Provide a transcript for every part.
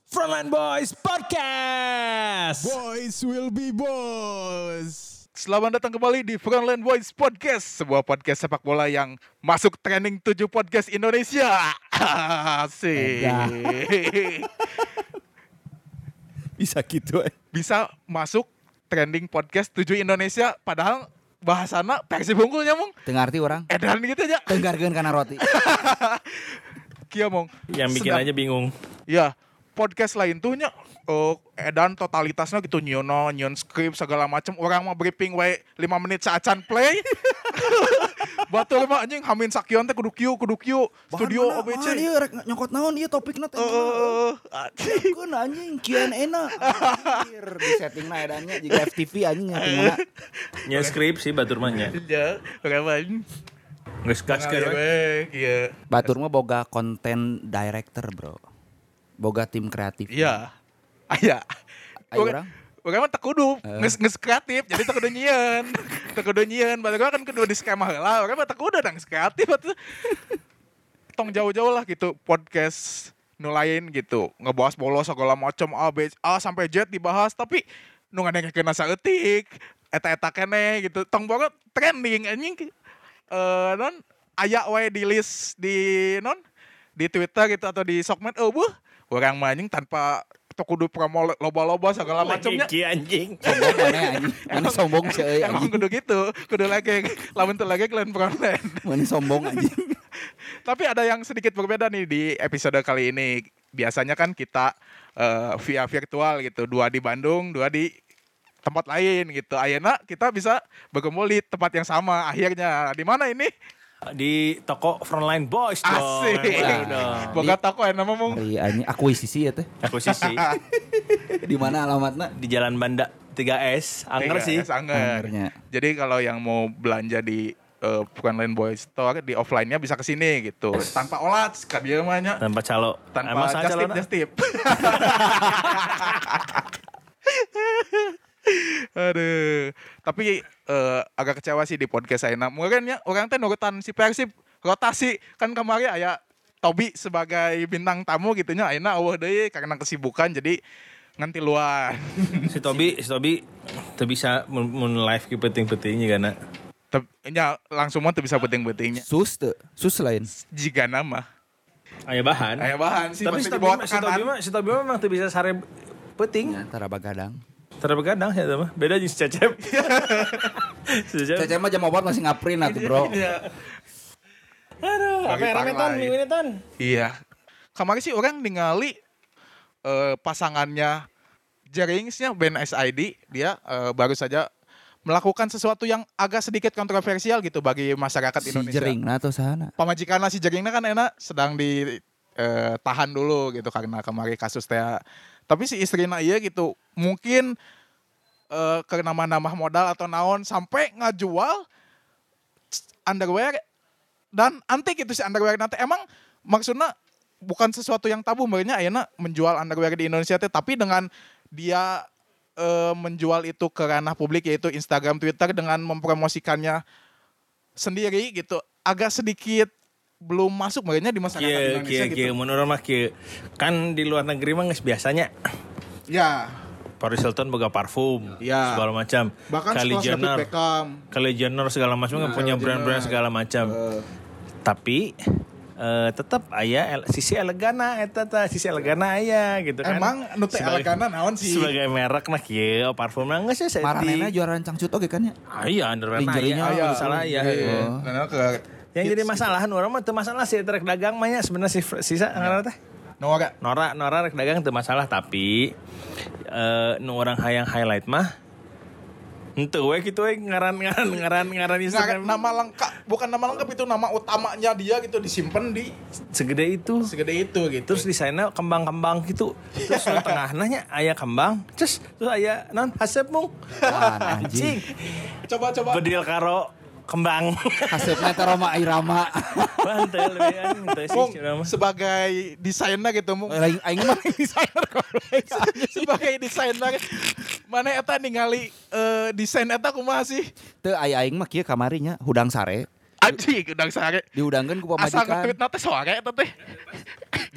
Frontline Boys Podcast. Boys will be boss. Selamat datang kembali di Frontline Boys Podcast, sebuah podcast sepak bola yang masuk trending 7 podcast Indonesia. Asik. Bisa gitu Bisa masuk trending podcast 7 Indonesia, padahal bahasana Persib unggulnya mong. Teu ngarti orang. Edan gitu aja. Tenggarkeun kana roti. Kia mong. Yang bikin aja bingung. Ya, podcast lain tuh nya edan totalitasnya gitu nyiun skrip segala macam, orang mah briefing we 5 menit saacan play. Batur mah anjing hamin sakion teh kudu kieu studio OBC. Ieu rek nyokot naon ieu topikna teh. Keun anjing Q&A na. Anjir di settingna edannya jiga FTV anjing nya. Nya skrip sih batur mah nya. Ya, kapan? Geus gaskeun we. Iya. Batur mah boga konten director, Bro. Boga tim kreatif. Iya. Aya. Ayo orang. Orang mah teu kudu geus kreatif, jadi teu kudu nyieun. Teu kudu nyieun, batur kan kudu di skema heula. Orang mah teu kudu dang kreatif atuh. Tong jauh-jauh lah gitu podcast nu lain gitu. Ngebahas bola segala macam A sampai Z dibahas, tapi nu ngadengkeun saeutik eta-eta keneh gitu. Tong banget trending anjing. Non aya we di list di Twitter gitu atau di sosmed buh urang mah anjing tanpa kudu promo loba-loba segala macamnya. Lagi anjing. Sombong mana anjing? Mana sombong sih Emang anjing? kudu gitu, kudu lagi lamun teu lagi kalian frontline. Mana sombong anjing? Tapi ada yang sedikit berbeda nih di episode kali ini. Biasanya kan kita via virtual gitu, 2 di Bandung, 2 di tempat lain gitu. Ayeuna kita bisa berkumpul di tempat yang sama akhirnya. Di mana ini? Di toko Frontline Boys dong. Asik. Dong. Boga toko enak mah. Hari anjing akuisisi ya teh. Aku sisi Di mana alamatna? di Jalan Banda 3S, Angger sih. Angger. Anggernya. Jadi kalau yang mau belanja di Frontline Boys Store di offline-nya bisa ke sini gitu. Tanpa olat, ka dieu mah nya. Tanpa calo. Tanpa just tip. Aduh. Tapi agak kecewa sih di podcast saya. Mungkin ya orang teh nurutan si Persib rotasi kan kemarin aya Tobi sebagai bintang tamu gitu nya ayeuna eueuh deui karena kesibukan jadi nganti luar. Si Tobi teu bisa mun live ki penting-pentingnya kana. Nya langsung mah teu bisa penting-pentingnya. Sus lain. Jika nama Aya bahan. aya bahan sih Tapi masih si di bawah Tobi mah memang teu bisa sare penting. Ya, tara bagadang. Terbegadang ya mah. Beda jeung si Cecep. Si Cecep. Cece mah jam 4 masih ngaprin atuh, Bro. Aduh, apa Bagi remetan lain. minggu ini Ton? Iya. Kemarin sih orang ningali pasangannya Jeringsnya band SID, dia baru saja melakukan sesuatu yang agak sedikit kontroversial gitu bagi masyarakat Si Indonesia. jering atau sana. Pamajikanna si Jeringna kan enak sedang ditahan dulu gitu karena kemarin kasus teh. Tapi si istrina ieu gitu mungkin karena nambah modal atau naon sampai ngajual underwear dan antik itu si underwear nanti emang maksudnya bukan sesuatu yang tabu makanya ayeuna menjual underwear di Indonesia teh, tapi dengan dia menjual itu ke ranah publik yaitu Instagram, Twitter dengan mempromosikannya sendiri gitu agak sedikit belum masuk makanya di masyarakat Indonesia gitu. Menurut mah kieu. Kan di luar negeri mah geus biasanya. Ya, Paris Hilton boga parfum, Ya. segala macam. bahkan Kylie sekelas David Jenner, Beckham. Kylie Jenner segala macam kan punya Kylie brand-brand Jenner. segala macam. Tapi tetap aya sisi elegana eta sisi elegana aya gitu kan. Emang nu teh elegana naon sih? Sebagai merek nah kieu parfum mah geus ya Maranena juara cangcut oge kan ya. Iya, underwear Lingerie-nya aya, Aya, salah ya. Oh. Karena ke Yang jadi masalah orang mah teu masalah sih rek dagang mah nya sebenarnya sisa ngaranna teh. Nora. Nora rek dagang teu masalah tapi nu orang hayang highlight mah henteu we kitu we ngaran Instagram. Nama lengkap, bukan nama lengkap itu nama utamanya dia gitu disimpan di segede itu. segede itu gitu. Terus desainnya kembang-kembang gitu. Terus di tengahnya nya aya kembang, terus aya naon hasep mung. Anjing. Coba Bedil karo kembang. Hasepna teh Roma Irama. Bantel we anjing teh Mung, sih mah. sebagai desainer gitu Mung. Aing mah desainer Sebagai desainer mana eta ningali desain eta kumaha sih? teu aing mah kieu kamarinya hudang sare. Anjing udang sare. Diudangkeun ku Asal pamajikan. nge-tweet teh soare eta teh.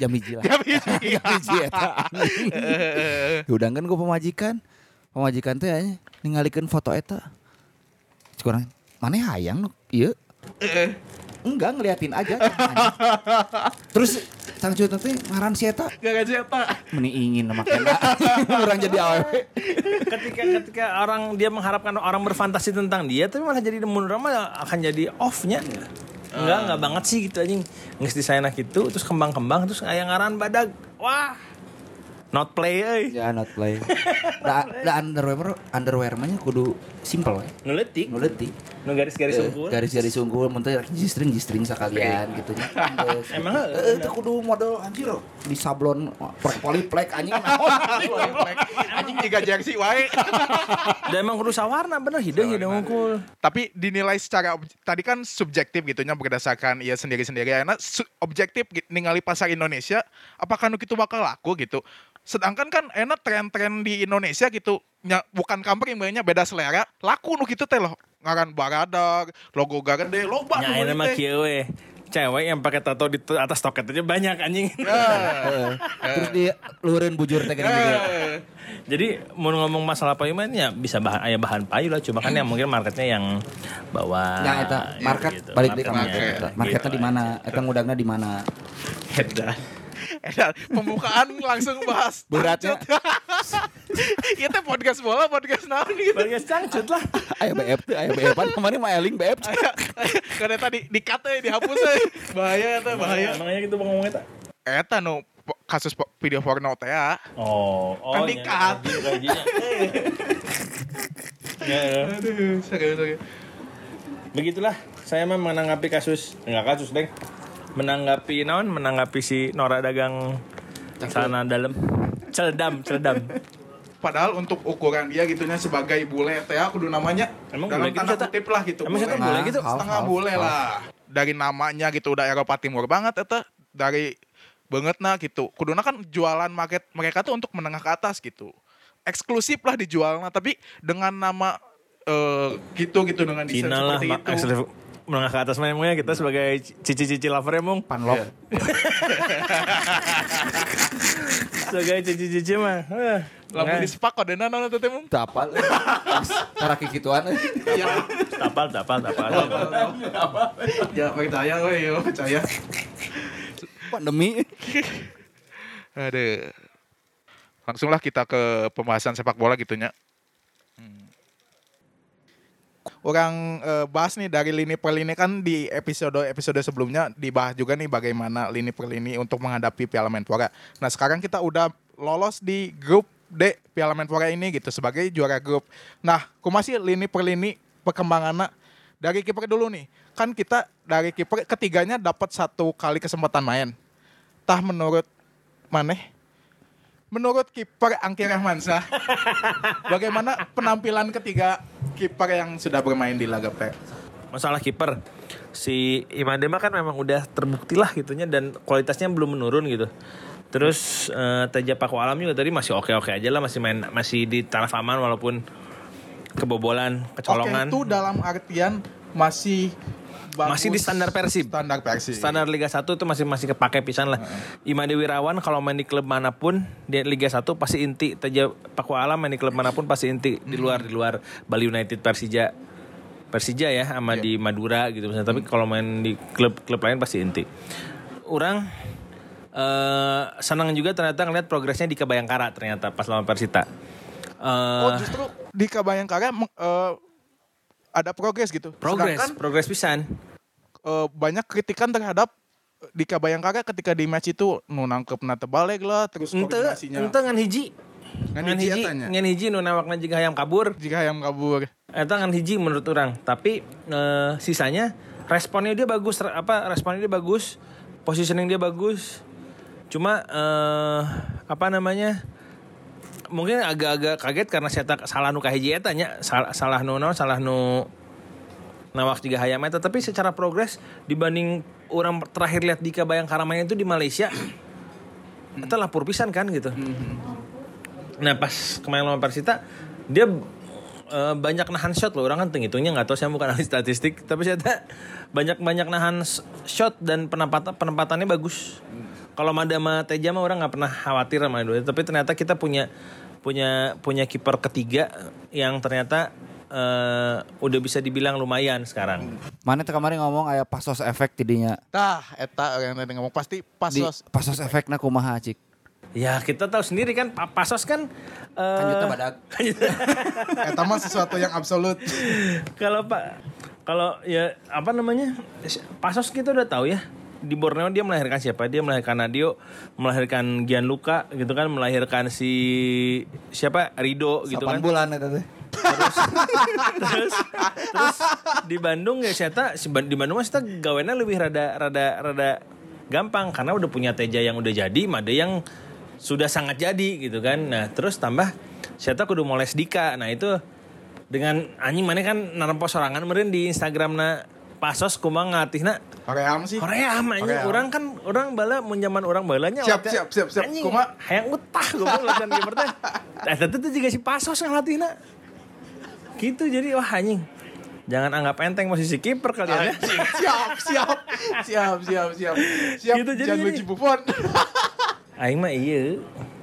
jam hiji lah. Jam hiji. Jam hiji eta. Diundangkeun ku pamajikan. Pamajikan teh aya ningalikeun foto eta. Kurang maneh hayang nu ieu. Enggak ngeliatin aja. Terus sang cuy teh ngaran si eta. Gak eta. Meni ingin makanya orang jadi awewe. Ketika orang dia mengharapkan orang berfantasi tentang dia, tapi malah jadi menurut orang mah akan jadi off-nya. Enggak banget sih gitu anjing. Geus disaena kitu terus kembang-kembang terus aya ngaran badag. Wah. Not play euy. Ya not play. Da underwear mah kudu simple we. Nu leutik. Nu leutik. Nu garis-garis unggul. Garis-garis unggul mun teh jistring sakalian gitu nya. Emang itu kudu model anjir di sablon poliplek anjing Anjing juga jersey wae. dan emang kudu sawarna bener hidung unggul. Tapi dinilai secara tadi kan subjektif gitunya berdasarkan ia sendiri-sendiri. Enak objektif ningali pasar Indonesia apakah nu kitu bakal laku gitu. Sedangkan kan enak tren-tren di Indonesia gitu bukan kampring banyak beda selera laku nu kitu teh loh ngaran baradag logo gede loba nu nya mah kieu we cewek yang pakai tato di atas toket aja banyak anjing. Terus di luhureun bujur teh gede. Jadi mau ngomong masalah payuman ya bisa bahan payu lah cuma kan yang mungkin marketnya yang bawah. Ya eta market gitu. balik deui ka market. Marketnya di mana? Eta ngudangna di mana? Pembukaan langsung bahas Beratnya. Iya teh podcast bola, podcast naon gitu. Podcast cangcut lah. Aya BF teh, aya BF-an kemarin mah eling BF. Karena tadi di-cut dihapus bahaya eta bahaya. Emangnya gitu ngomong eta. Eta nu kasus video porno teh ya. Oh, Kan di-cut. Aduh, serius. Begitulah saya mah menanggapi kasus, enggak kasus, Deng. Menanggapi si Nora dagang sana dalam. Celdam. Padahal untuk ukuran dia gitunya sebagai bule teh kudu namanya Emang dalam bule tanda gitu, kutip lah gitu. Emang siapa bule gitu? Setengah bule lah. Dari namanya gitu udah Eropa Timur banget eta dari bangetna gitu. Kuduna kan jualan market mereka tuh untuk menengah ke atas gitu. Eksklusif lah dijualnya tapi dengan nama gitu dengan desain Cina lah, seperti itu. menengah ke atas memangnya kita sebagai cici-cici lover emang Panlok. sebagai cici-cici mah. Lamun di sepak kodena naon teh mung? Teu apal. Cara kikituan. Iya. Tapal. Ya percaya we yo, percaya. Pandemi. Aduh. Langsunglah kita ke pembahasan sepak bola gitunya. Orang bahas nih dari lini per lini kan di episode sebelumnya dibahas juga nih bagaimana lini per lini untuk menghadapi Piala Menpora. Nah sekarang kita udah lolos di grup D Piala Menpora ini gitu sebagai juara grup. Nah kumasi lini per lini perkembangannya dari kiper dulu nih. Kan kita dari kiper ketiganya dapat 1 kali kesempatan main. Tah menurut maneh? Menurut kiper Angki Rahmansyah, bagaimana penampilan ketiga kiper yang sudah bermain di laga P? Masalah kiper si Imade mah kan memang udah terbukti lah gitunya dan kualitasnya belum menurun gitu. Terus Teja Paku Alam juga tadi masih oke aja lah, masih di taraf aman walaupun kebobolan, kecolongan. Oke, itu dalam artian masih bagus, masih di standar Persib. Standar Liga 1 itu masih kepake pisan lah. Imade Wirawan kalau main di klub manapun di Liga 1 pasti inti. Teja Paku Alam main di klub manapun pasti inti. Di luar Bali United, Persija ya sama di Madura gitu misalnya. Tapi kalau main di klub lain pasti inti. Orang senang juga ternyata ngeliat progresnya di Kabayangkara ternyata pas lawan Persita. Justru di Kabayangkara ada progres gitu. Progres pisan. Banyak kritikan terhadap di Kabayangkara ketika di match itu nu nangkepna teu balik lah terus koordinasinya. Ente ngan hiji nu nawakna jiga hayam kabur. Eta ngan hiji menurut orang. Tapi sisanya responnya dia bagus, positioning dia bagus. Cuma mungkin agak-agak kaget karena saya salah nu kahiji eta nya, salah nu nawak jiga hayam eta, tapi secara progres dibanding orang terakhir lihat di Kabayangkara main itu di Malaysia. Eta lapor pisan kan gitu. Nah, pas kemarin lawan Persita dia banyak nahan shot loh. Orang kan hitungnya enggak tahu, saya bukan ahli statistik, tapi saya banyak nahan shot dan penempatannya bagus. Kalau Madama Teja mah orang nggak pernah khawatir sama itu. Tapi ternyata kita punya kiper ketiga yang ternyata udah bisa dibilang lumayan sekarang. Mana tuh kemarin ngomong aya pasos efek tidinya. Tah, eta yang tadi ngomong pasti pasos. Pasos efekna kumaha cik. Ya kita tahu sendiri kan Pasos kan Kanjutna badag. Eta mah sesuatu yang absolut. Kalau ya apa namanya Pasos kita udah tahu ya. Di Borneo dia melahirkan siapa? Dia melahirkan Nadio, melahirkan Gianluca gitu kan, melahirkan si siapa? Rido gitu 8 kan. bulan eta teh. Terus di Bandung ya di Bandung mah kita gawena lebih rada gampang karena udah punya Teja yang udah jadi, Made yang sudah sangat jadi gitu kan. Nah, terus tambah saya kudu moles Dika. Nah, itu dengan anjing mana kan narempo sorangan meureun di Instagramna Pasos kumaha ngatihna Hoream sih. Hoream anjing orang bala mun zaman urang balanya Siap. anjing Kumaha hayang utah goblok latihan kiper teh. Eta teh juga si Pasos ngelatihna. Gitu jadi wah anjing. Jangan anggap enteng posisi kiper kalian ya. Siap. Gitu, jadi Gianluigi Buffon. Aing mah iya.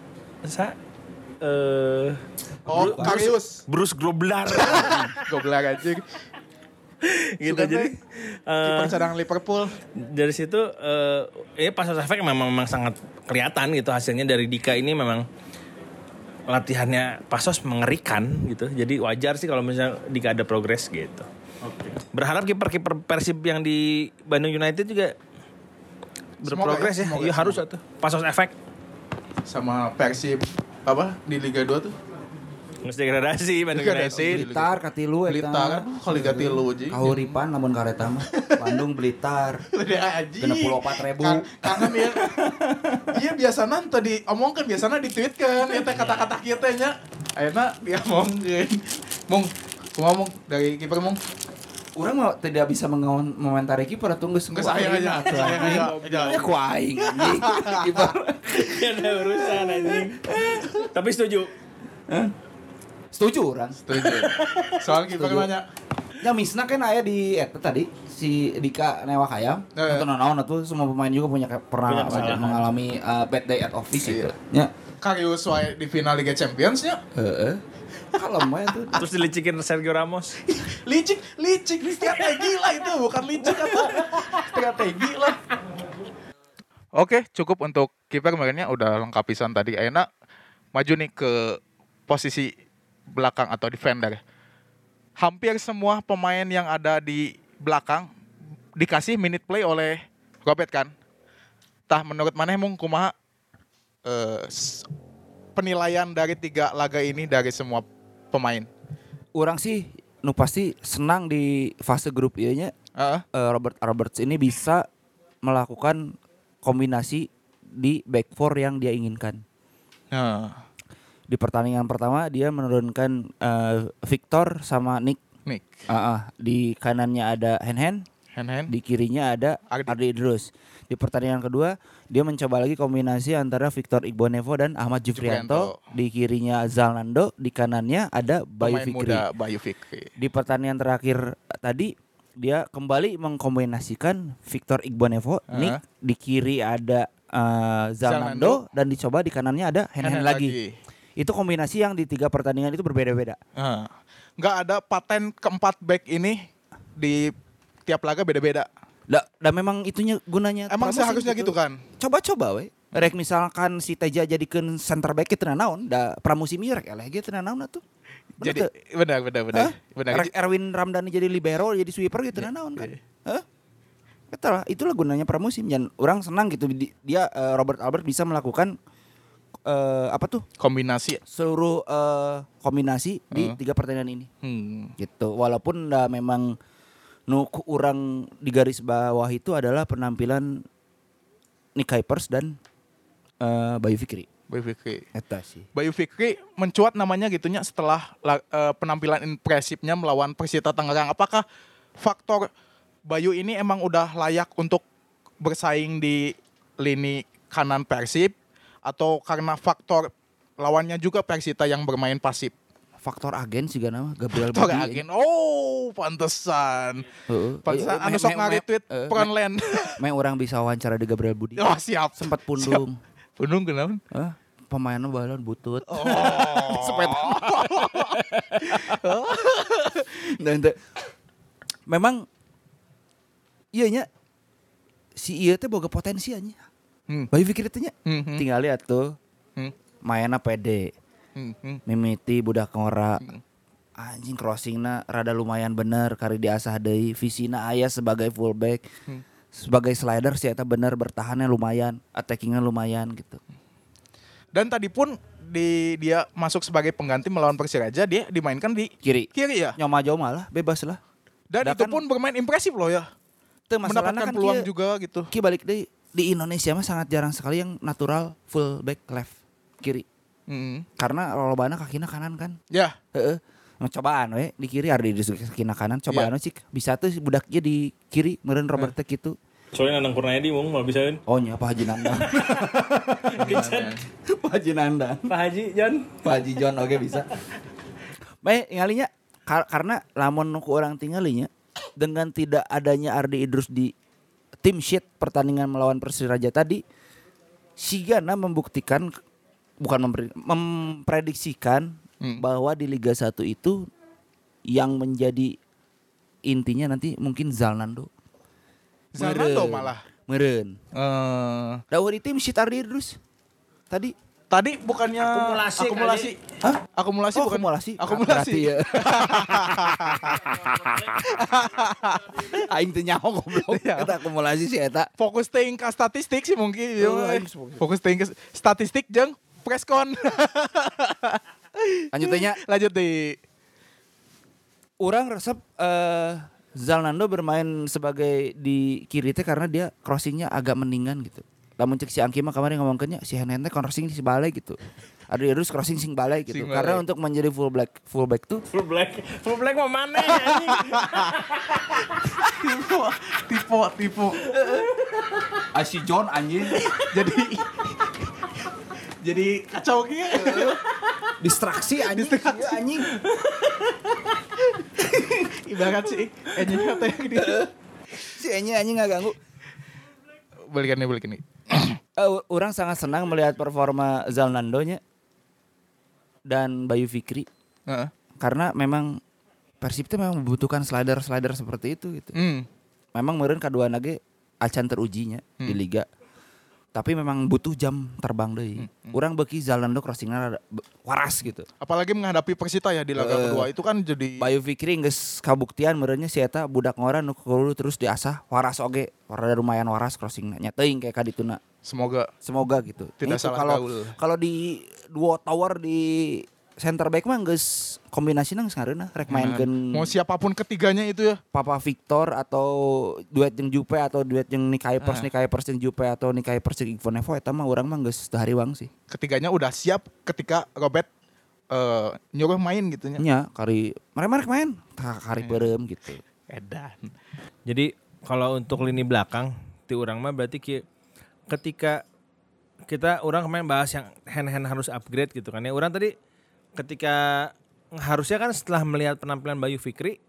Karius. Bruce Grobler. Goblok anjing. Gitu jadi Kiper cadangan Liverpool. dari situ Pasos efek memang sangat kelihatan gitu hasilnya dari Dika ini memang latihannya Pasos mengerikan gitu. Jadi wajar sih kalau misalnya Dika ada progres gitu. Berharap kiper-kiper Persib yang di Bandung United juga berprogres ya. Iya harus tuh. Pasos efek Sama Persib apa di Liga 2 tuh? mesti degradasi Bandung United. Blitar katilu eta. Blitar kalau Liga 3 jeung. Kahuripan lamun kareta mah. Bandung Blitar. Anjing. 64.000. Kangen ya. Iya biasana tadi omongkeun biasana ditweetkeun eta kata-kata kieu teh nya. Ayeuna dia omongkeun. Mung, kumaha mung dari kiper mung? Urang mah tidak bisa mengomentari kiper tunggu Geus sayang aja. Ya ku aing anjing. Kiper. Ada urusan anjing. Tapi setuju. Setuju urang. Setuju. Soal kiper banyak. Ya misna kan aya di eta tadi si Dika newak hayam. Atau naon atuh semua pemain juga pernah mengalami bad day at office gitu. Ya. Karius wae di final Liga Champions nya. Heeh. Kalem wae tuh. Terus dilicikin Sergio Ramos. Licik strategi lah itu, bukan licik apa. Strategi lah. Oke, cukup untuk kiper makanya udah lengkap pisan tadi. Ayeuna maju nih ke posisi belakang atau defender. Hampir semua pemain yang ada di belakang dikasih minute play oleh Robert kan. Tah menurut maneh mung kumaha penilaian dari 3 laga ini dari semua pemain? Urang sih nu pasti senang di fase grup ieu nya. Roberts ini bisa melakukan kombinasi di back four yang dia inginkan. Di pertandingan pertama dia menurunkan Victor sama Nick. Di kanannya ada Hen, di kirinya ada Ardi Idrus. Di pertandingan kedua dia mencoba lagi kombinasi antara Victor Igbonevo dan Ahmad Jufrianto. Di kirinya Zalnando, di kanannya ada Bayu Fikri. Di pertandingan terakhir tadi dia kembali mengkombinasikan Victor Igbonevo, Nick, di kiri ada Zalnando dan dicoba di kanannya ada Hen lagi. Itu kombinasi yang di 3 pertandingan itu berbeda-beda. Nggak ada paten keempat back ini di tiap laga beda-beda. Dan memang itunya gunanya. Emang seharusnya gitu kan? Coba-coba we. Rek misalkan si Teja jadikeun center back itu naon, da pramusim ieu rek eleh ge teu naon atuh. Jadi benar. Rek Erwin Ramdhani jadi libero, jadi sweeper gitu naon kan. Itulah gunanya pramusim. Dan orang senang gitu dia Robert Albert bisa melakukan kombinasi seluruh kombinasi di 3 pertandingan ini. Gitu. Walaupun memang urang di garis bawah itu adalah penampilan Nick Kuipers dan Bayu Fikri. Eta sih. Bayu Fikri mencuat namanya gitunya setelah penampilan impresifnya melawan Persita Tangerang. Apakah faktor Bayu ini emang udah layak untuk bersaing di lini kanan Persib atau karena faktor lawannya juga Persita yang bermain pasif? faktor agen sih nama Gabriel Faktor Budi. agen. Oh, pantesan. Pantesan anu sok nge-retweet peran land. Main orang bisa wawancara di Gabriel Budi. Oh, siap. Sempat pundung. Pundung kenapa? Pemainnya balon butut. Oh. Sepet. Dan memang iya nya si ieu teh boga potensi anya. Bayu Fikri teh nya. Tinggal lihat tuh. Mainnya pede. Mimiti budak ngora. Anjing crossingna rada lumayan bener kari diasah deui. Visina aya sebagai fullback. Sebagai slider sih eta bener bertahannya lumayan, attackingnya lumayan gitu. Dan tadi pun dia masuk sebagai pengganti melawan Persiraja, dia dimainkan di Kiri ya. Nyoma jauh malah bebas lah. Dan itu pun bermain impresif loh ya. Mendapatkan kan peluang juga gitu. Ki balik di Indonesia mah sangat jarang sekali yang natural full back left kiri. Karena lolobana kakina kanan kan. Ya. Heeh. Cobaan we di kiri Ardi di kakina kanan cobaan we cik bisa tuh budaknya di kiri meureun Robert teh kitu. Soalnya Nandang Kurniadi mung mau bisain. Oh nya Pak Haji Nandang. Pak Haji Nandang. Pak Haji John. Pak Haji John oke bisa. Bae ngalinya karena lamun ku orang tinggalinya dengan tidak adanya Ardi Idrus di tim sheet pertandingan melawan Persiraja tadi, Sigana membuktikan memprediksikan bahwa di Liga 1 itu yang menjadi intinya nanti mungkin Zalnando. Zalnando malah. Meureun. Dawuh di tim sheet Ardi Idrus. Tadi bukannya akumulasi. Hah? Akumulasi bukan akumulasi. Akumulasi. Ya. Aing teu nyaho goblok. Eta akumulasi sih eta. Fokus teuing ka statistik sih mungkin. Fokus teuing ke statistik jeung preskon. Lanjut tanya. Lanjut di. Urang resep Zalnando bermain sebagai di kiri teh karena dia crossingnya agak mendingan gitu. Lamun cek si Angki mah kemarin ngomongkeunnya si Henen teh crossing si balai gitu. Ada terus crossing sing balai gitu. Karena untuk menjadi fullback tuh fullback mau mana anjing? Tipe. Si John anjing. Jadi kacau gitu. Distraksi anjing. Anjing. Ibarat sih enya teh gitu. Si enya anjing enggak ganggu. Balikan nih. Orang sangat senang melihat performa Zalnando-nya dan Bayu Fikri. Karena memang Persib itu memang membutuhkan slider seperti itu gitu. Memang meureun kaduana ge acan terujinya di liga. Tapi memang butuh jam terbang deui. Urang beuki Zalnando crossingna waras gitu. Apalagi menghadapi Persita ya di laga kedua itu kan jadi Bayu Fikri geus kabuktian meureunnya si eta budak ngora nu kudu terus diasah waras oge. Rada lumayan waras crossingna. Nya teuing kayak kadituna. Semoga gitu. Tidak itu salah kalau di duo tower di center back mah geus kombinasina geus ngareuna rek mainkeun mau siapapun ketiganya itu ya. Papa Victor atau duet jeung Jupe atau duet jeung Nick Hypers jeung Jupe atau Nick Hypers jeung Ivan Evo eta mah urang mah geus hariwang sih. Ketiganya udah siap ketika Robert nyuruh main gitu nya. Nya kari mereka main kari beureum gitu. Edan. Jadi kalau untuk lini belakang ti urang mah berarti ketika kita orang kemarin bahas yang hand harus upgrade gitu kan ya. Orang tadi ketika harusnya kan setelah melihat penampilan Bayu Fikri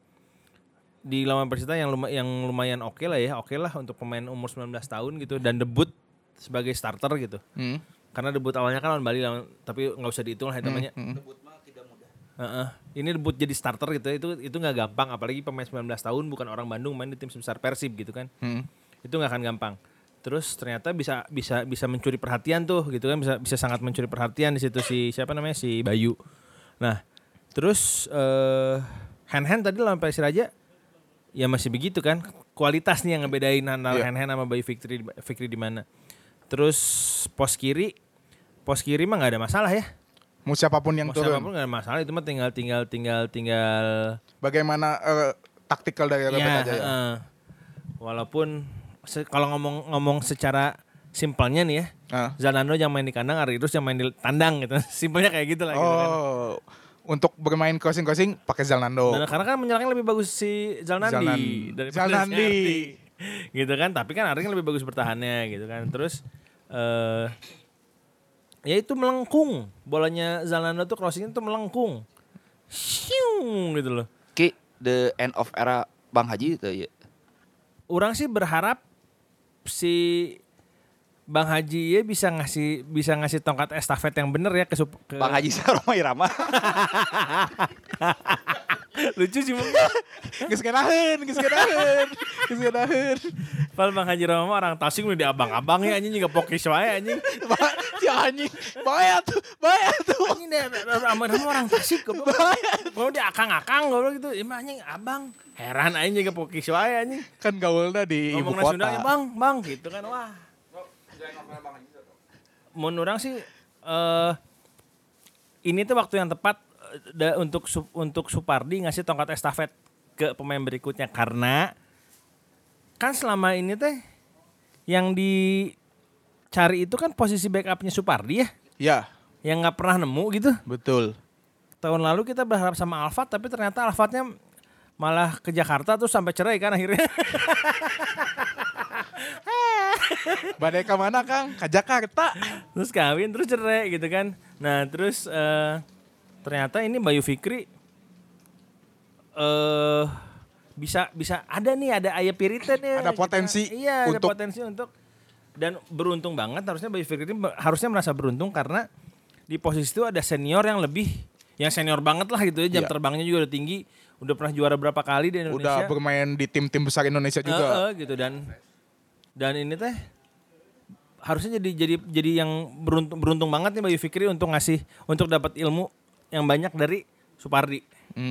di lawan Persita yang lumayan oke lah untuk pemain umur 19 tahun gitu dan debut sebagai starter gitu. Karena debut awalnya kan lawan Bali tapi nggak usah dihitung lah namanya. Debut mah tidak mudah. Ini debut jadi starter gitu itu nggak gampang apalagi pemain 19 tahun bukan orang Bandung main di tim sebesar Persib gitu kan. Itu nggak akan gampang. Terus ternyata bisa mencuri perhatian tuh gitu kan bisa sangat mencuri perhatian di situ si Bayu. Nah, terus hand tadi lawan Persiraja ya masih begitu kan. Kualitas nih yang ngebedain antara hand sama Bayu Fikri di mana. Terus pos kiri mah enggak ada masalah ya. Mau siapapun yang turun. Siapapun enggak ada masalah itu mah tinggal bagaimana taktikal dari Robert aja ya. Walaupun kalau ngomong secara simpelnya nih ya, Zalnando yang main di kandang, Ardi Idrus yang main di tandang gitu. Simpelnya kayak gitu lah. Gitu kan. Untuk bermain crossing pakai Zalnando. Nah, karena kan menyerang lebih bagus si Zalnandi daripada si Ardi. Gitu kan, tapi kan Ardi kan lebih bagus bertahannya gitu kan. Terus ya itu melengkung. Bolanya Zalnando tuh crossingnya tuh melengkung. Syung gitu loh. Ki the end of era Bang Haji itu ya. Orang sih berharap si Bang Haji ya bisa ngasih tongkat estafet yang bener ya ke Bang Haji Roma Irama. Lucu sih mungkin. Geus kenaheun. Padahal Bang Haji Roma orang Tasik udah di abang-abang ya anjing juga pokis wae anjing. Si anjing. Bahaya tuh. Anjing dia orang Tasik kok. Kalau dia akang-akang goblok gitu. Emang anjing abang. Heran anjing juga pokis wae anjing. Kan gaulna di ibu Ngomongna kota. Sunda ya bang gitu kan wah. Menurut orang sih ini tuh waktu yang tepat untuk Supardi ngasih tongkat estafet ke pemain berikutnya karena kan selama ini teh yang dicari itu kan posisi backupnya Supardi ya, Ya, yang nggak pernah nemu gitu. betul. Tahun lalu kita berharap sama Alfat tapi ternyata Alfatnya malah ke Jakarta terus sampai cerai kan akhirnya. Badai ke mana, Kang? Ke Jakarta. Terus kawin terus cerai gitu kan. Nah terus ternyata ini Bayu Fikri bisa ada ayah piritan ya. Ada potensi Iya ada untuk- potensi untuk dan beruntung banget harusnya Bayu Fikri ini harusnya merasa beruntung karena di posisi itu ada senior yang senior banget lah gitu ya. Jam Iya. terbangnya juga udah tinggi. Udah pernah juara berapa kali di Indonesia. Udah bermain di tim-tim besar Indonesia juga. Gitu dan ini teh harusnya jadi yang beruntung banget nih Bayu Fikri untuk dapat ilmu yang banyak dari Supardi.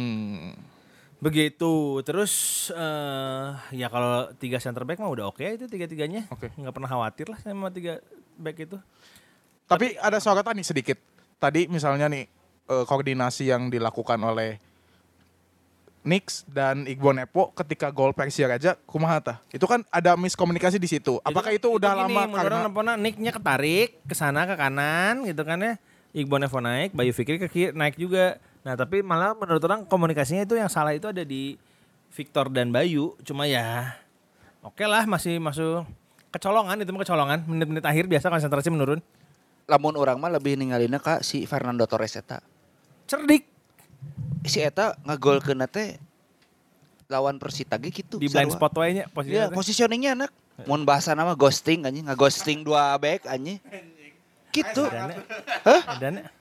Begitu. Terus ya kalau 3 center back mah udah oke itu 3-3-nya. Oke. Nggak pernah khawatir lah sama 3 back itu. Tapi ada sorotan nih sedikit. Tadi misalnya nih koordinasi yang dilakukan oleh Nix dan Iqbal Nepo ketika gol Persija Raja kumaha tah? Itu kan ada miskomunikasi di situ. Apakah itu udah lama karena karena Nicknya ketarik ke sana ke kanan gitu kan ya. Iqbal Nevo naik, Bayu Fikri ke kiri naik juga. Nah, tapi malah menurut orang komunikasinya itu yang salah itu ada di Victor dan Bayu. Cuma ya oke lah masih masuk kecolongan itu mah kecolongan. Menit-menit akhir biasa konsentrasi menurun. Lamun orang mah lebih ninggalina ka si Fernando Torres eta. Cerdik Si eta ngagolkeun teh lawan Persita ge kitu. di blind sarua. spot wae-nya Iya, posisinya. teh. positioningnya enak. Mun bahasa nama ghosting anjing, ngeghosting 2 back anjing. Gitu. Adanya.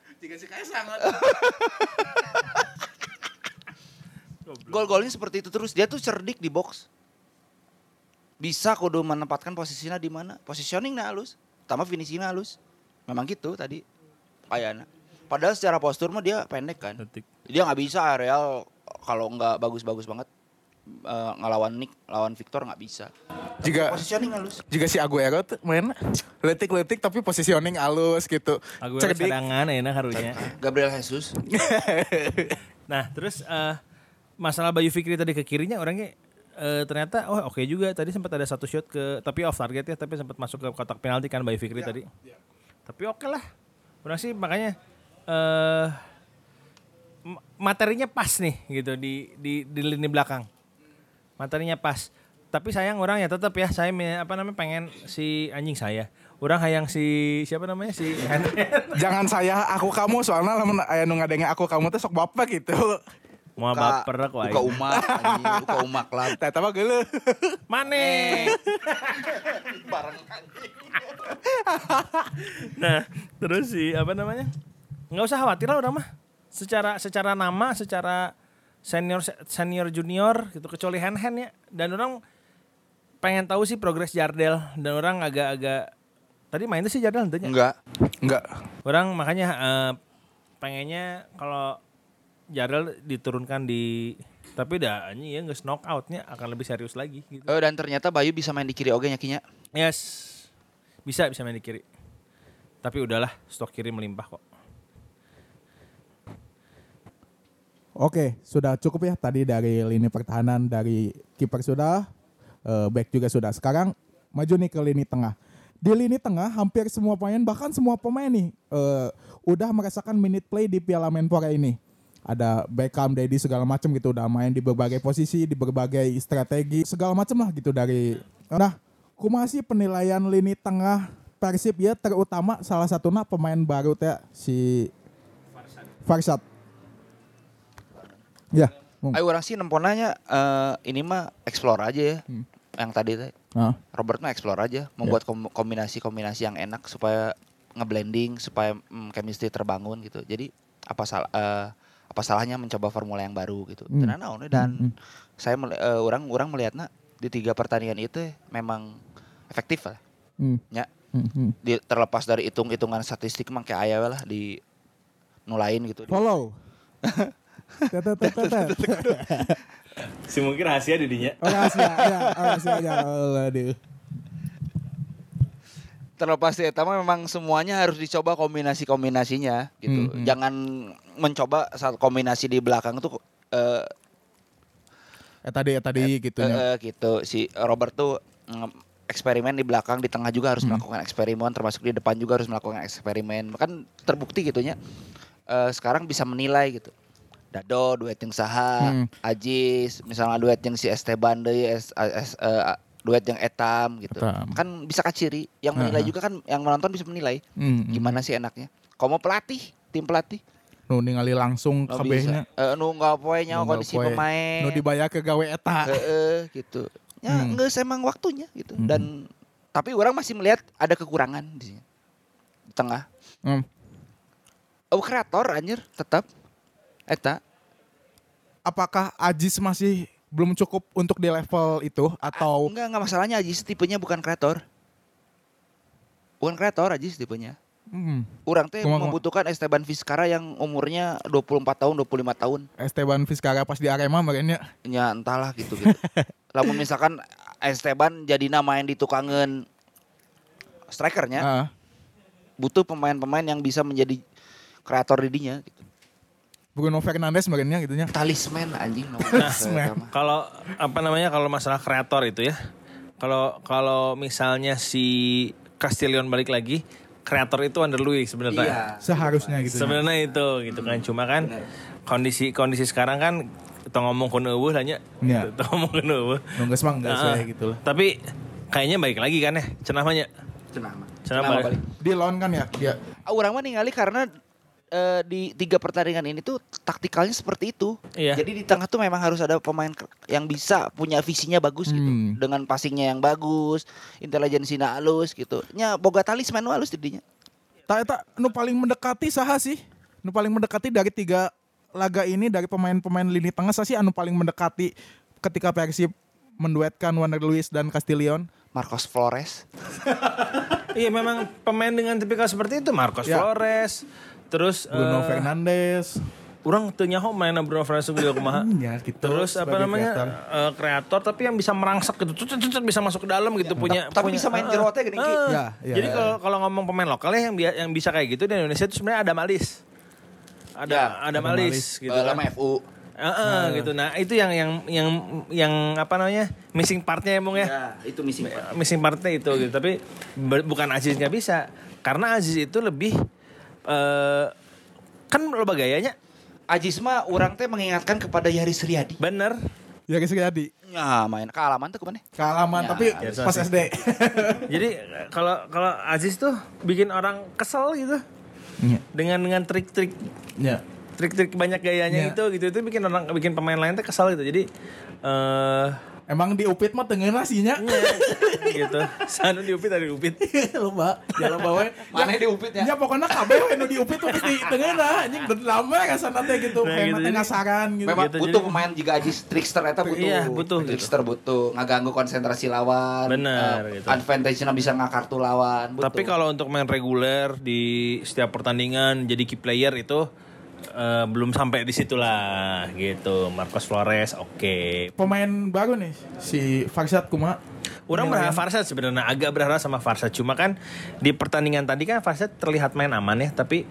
Gol-golnya seperti itu terus. Dia tuh cerdik di box. Bisa kudu menempatkan posisinya di mana. Positioningnya halus. Pertama finishingnya halus. Memang gitu tadi. Kayaknya. Padahal secara postur mah dia pendek kan. Detik. Dia nggak bisa areal kalau nggak bagus-bagus banget ngelawan Nick, lawan Victor nggak bisa. jika Positioning halus. si Aguero tuh main letik-letik tapi positioning halus gitu. Aku Cerdik. cadangan enak harunya. Gabriel Jesus. Nah, terus masalah Bayu Fikri tadi ke kirinya orangnya ternyata oke juga. Tadi sempat ada satu shot tapi off target ya, tapi sempat masuk ke kotak penalti kan Bayu Fikri tadi. Tapi oke lah. Orang sih makanya materinya pas nih gitu di lini belakang. Materinya pas. Tapi sayang orang ya tetap ya saya pengen si anjing saya. Orang hayang si siapa namanya si Jangan saya aku kamu soalnya lamun aya nu ngadenge aku kamu teh sok bapak gitu. mau baper kok Buka umak anjing, buka umak lah. Tah eta mah geuleuh. Mane. Nah, terus si nggak usah khawatir lah udah mah. Secara nama, secara senior junior gitu kecuali hand ya. Dan orang pengen tahu sih progres Jardel dan orang agak tadi main tuh sih Jardel tentunya. Enggak. Orang makanya pengennya kalau Jardel diturunkan tapi udah anjing ya nggak knockoutnya akan lebih serius lagi gitu. Dan ternyata Bayu bisa main di kiri oge nya kinya. Yes. Bisa main di kiri. Tapi udahlah, stok kiri melimpah kok. Oke, sudah cukup ya tadi dari lini pertahanan, dari kiper sudah, back juga sudah. Sekarang maju nih ke lini tengah. Di lini tengah hampir semua pemain, bahkan semua pemain nih udah merasakan minute play di Piala Menpora ini. Ada Beckham, Dedi segala macam gitu, udah main di berbagai posisi, di berbagai strategi, segala macam lah gitu dari. Nah, kumaha sih penilaian lini tengah Persib ya, terutama salah satunya pemain baru teh si Farsad. Ya. Ayo orang sih nemponanya ini mah explore aja ya. Yang tadi teh. Robert mah explore aja, membuat kombinasi-kombinasi yang enak supaya ngeblending, supaya chemistry terbangun gitu. Jadi apa salahnya mencoba formula yang baru gitu. Dan saya orang melihatnya di 3 pertandingan itu memang efektif lah. Ya. Terlepas dari hitung-hitungan statistik mah kayak aya lah di nulain gitu. Follow. Si mungkin rahasia didinya. Rahasia aja. Aduh. Terlepas dari itu memang semuanya harus dicoba kombinasi-kombinasinya gitu. Jangan mencoba saat kombinasi di belakang tuh tadi gitu ya. Gitu. Si Robert tuh eksperimen di belakang, di tengah juga harus melakukan eksperimen, termasuk di depan juga harus melakukan eksperimen. Kan terbukti gitunya. Sekarang bisa menilai gitu. Dado duet yang saha, Ajis, misalnya duet yang si Esteban deui, duet yang Etam gitu. Kan bisa kaciri. Yang menilai juga kan, yang menonton bisa menilai. Gimana sih enaknya. Komo tim pelatih. Nu ningali langsung kabehnya. Nu enggak poe nya kondisi pemain. Nu dibayar ke gawe eta. Gitu. Ya geus emang waktunya gitu. Dan tapi orang masih melihat ada kekurangan di sini. Di tengah. Kreator anjir tetap eta. Apakah Ajis masih belum cukup untuk di level itu atau enggak masalahnya Ajis tipenya bukan kreator. Bukan kreator Ajis tipenya. Urang teh membutuhkan Esteban Vizcarra yang umurnya 24 tahun, 25 tahun. Esteban Vizcarra pas di Arema makanya. Ya entahlah gitu. Lamun misalkan Esteban jadi main di tukangan strikernya. Butuh pemain-pemain yang bisa menjadi kreator didinya gitu. Bruno Fernandes makanya gitunya. Talisman anjing. Kalau kalau masalah kreator itu ya. Kalau misalnya si Castillion balik lagi, kreator itu Under Luiz sebenarnya. Iya. Seharusnya gitu. Sebenarnya itu gitu kan. Cuma kan kondisi sekarang kan kita ngomong kun eueuh lah nya. Kita ngomong kun eueuh. Nunggu semang enggak gitu lah. Tapi kayaknya balik lagi kan ya cenah mah nya. Cenah balik. Di lawan kan ya dia. Urang mah ningali karena di 3 pertandingan ini tuh taktikalnya seperti itu. Iya. Jadi di tengah tuh memang harus ada pemain yang bisa punya visinya bagus gitu. Dengan passingnya yang bagus, intelijensinya halus gitu. Nya boga talisman halus didinya. Eta nu paling mendekati saha sih? Nu paling mendekati dari 3 laga ini dari pemain-pemain lini tengah sih anu paling mendekati ketika Persib menduetkan Wander Luiz dan Castillion. Marcos Flores. Iya memang pemain dengan tipikal seperti itu Marcos Flores. Terus Bruno Fernandes. Urang teu nyaho mainna Bruno Fernandes juga kumaha. Gitu. Terus kreator tapi yang bisa merangsek gitu. Bisa masuk ke dalam gitu Tapi bisa main jero teh geuning ki. Jadi kalau ngomong pemain lokal yang bisa kayak gitu di Indonesia itu sebenarnya ada Malis. Ada Malis gitu. Lama FU. Gitu. Nah, itu yang apa namanya? Missing part-nya emang ya. Ya, itu missing part. Missing part-nya itu gitu. Tapi bukan Aziz enggak bisa. Karena Aziz itu lebih kan loba gayanya. Aziz mah urang teh mengingatkan kepada Yaris Riyadi. Bener. Yaris Riyadi. Ya, main kealaman tuh kemana? Kealaman tapi pas SD. Jadi kalau Aziz tuh bikin orang kesel gitu. Dengan trik-trik. Ya. Trik-trik banyak gayanya itu bikin pemain lain tuh kesal gitu. Jadi emang di Upit mah tengah nasinya. Gitu. Sanu di Upit ada di Upit. Lomba. Ya lomba we. Mana di Upit ya? Ya pokoknya kabeh we nu di Upit tuh pasti tengah nah anjing lama rasana teh gitu. Kayak gitu, ngasaran gitu. Memang butuh pemain jika Ajis trickster eta butuh. Iya, butuh. Trickster butuh ngaganggu konsentrasi lawan. Bener gitu. Advantage-nya bisa ngakartu lawan. Butuh. Tapi kalau untuk main reguler di setiap pertandingan jadi key player itu belum sampai di situ lah gitu. Marcos Flores oke. Pemain baru nih si Farsad kumaha? Orang berharap Farsad sebenarnya agak berharap sama Farsad. Cuma kan di pertandingan tadi kan Farsad terlihat main aman ya. Tapi